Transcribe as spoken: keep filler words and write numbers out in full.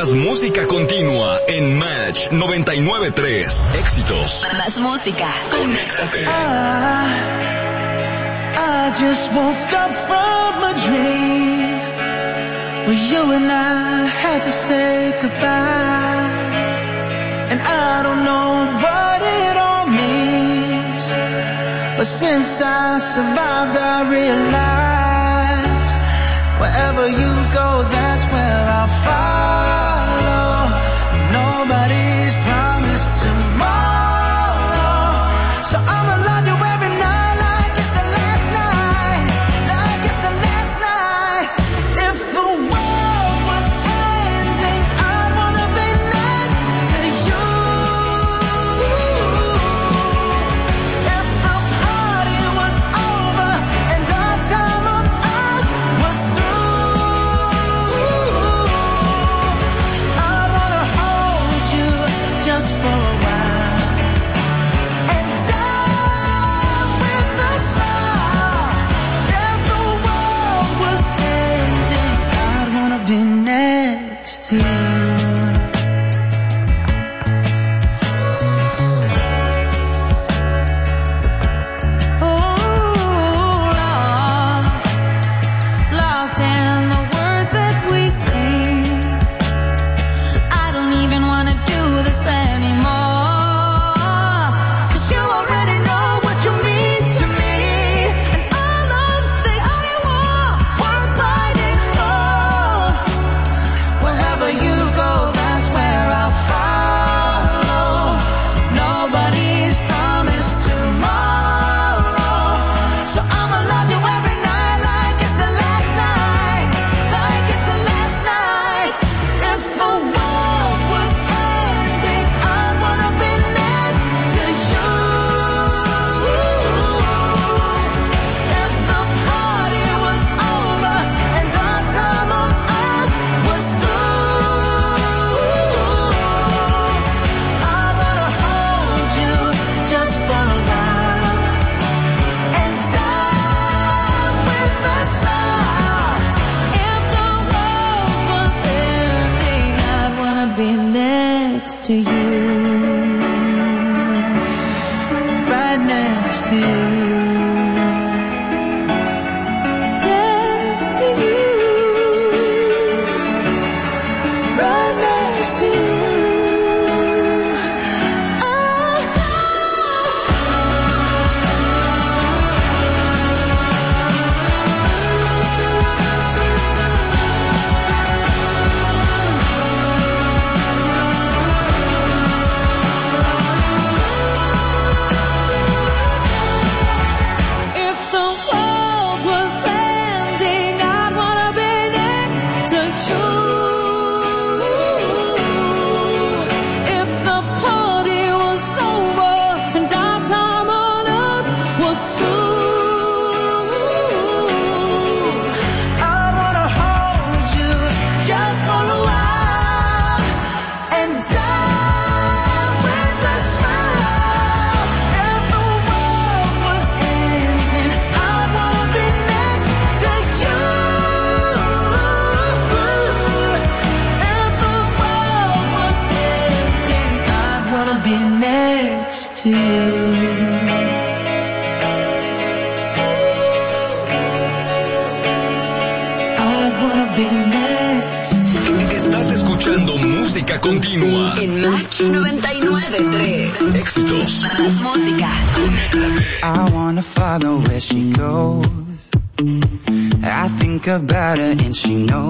Escuchas música continua en Match noventa y nueve punto tres. Éxitos. Más música. Conéctate. I, I just woke up from a dream where you and I had to say goodbye. And I don't know what it all means, but since I survived I realized wherever you go, that's where I'll follow. Nobody's promised tomorrow, so I'ma love you every night like it's the last night, like it's the last night. If the world was ending, I'd wanna be next to you. If the party was over and our time on earth was through, I'd wanna hold you just for a while and die with a smile. If the world was ending, I'd wanna be next to you. Lost in the words that we sing. I don't even wanna do this anymore, 'cause you already know what you mean to me, and all of the only war worth fighting for. Wherever you go, that's where I'll follow. Nobody's promised tomorrow, so I'ma love you every night like it's the last night, like it's the last night. If the world was ending, I'd wanna be next to you. If the party was over and our time on earth was through, I'd wanna hold you just for a while and die with a smile. If the world was ending, I'd wanna be next to you, right next to you, next to you, right next to you. Oh, if the world was ending, I'd wanna be next to you. If the party was over and our time on earth was through, I'd wanna hold you just for a while and die with a smile. If the world was ending, I'd wanna be next to you. If the world was ending, I'd wanna be next to you. I'd wanna be next to you. Estás escuchando música continua. En Match noventa y nueve punto tres. Éxitos. Más música. I wanna follow where she goes. I think about her and she knows